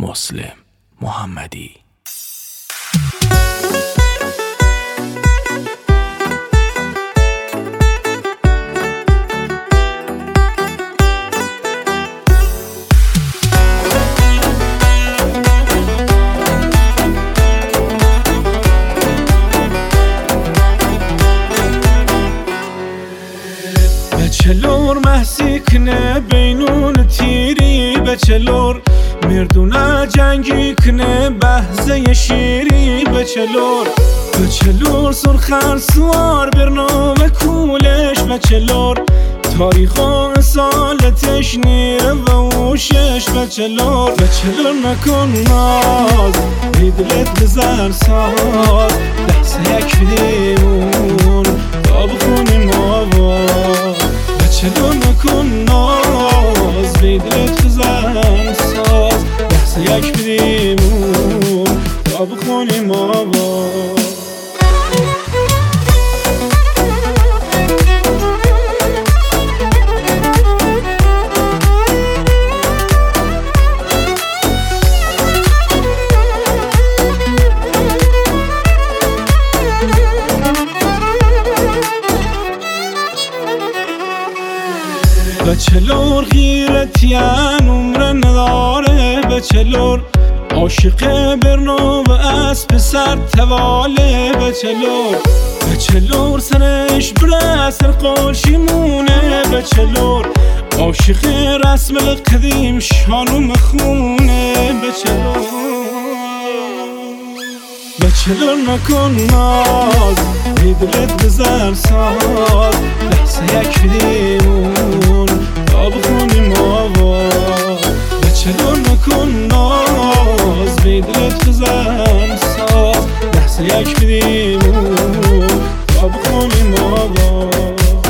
مسلم محمدی. بچلور محسی کنه بینون تیری، بچلور مردونه جنگی کنه بحثه شیری، بچلور سرخر سوار برنامه کولش، بچلور تاریخ و سالتش نیره و اوشش، بچلور نکن ناز بیدلت بزر ساز، لحظه یک بدیمون تا بخونیم آواز، بچلور نکن ناز بیدلت بزر ساز، لحظه یک بدیمون تا بخونیم آواز. بچلور غیرتیان عمر نداره، بچلور عاشق برنو و اسب سر تواله، بچلور سرش بره سر قاشیمونه، بچلور عاشق رسم القدیم شانو مخونه، بچلور نکن ناز بیدلت بزر ساز، لحظه یک بدیمون تا بخونیم آواز، بچلور نکن ناز بیدلت بزر ساز، لحظه یک بدیمون تا بخونیم آواز.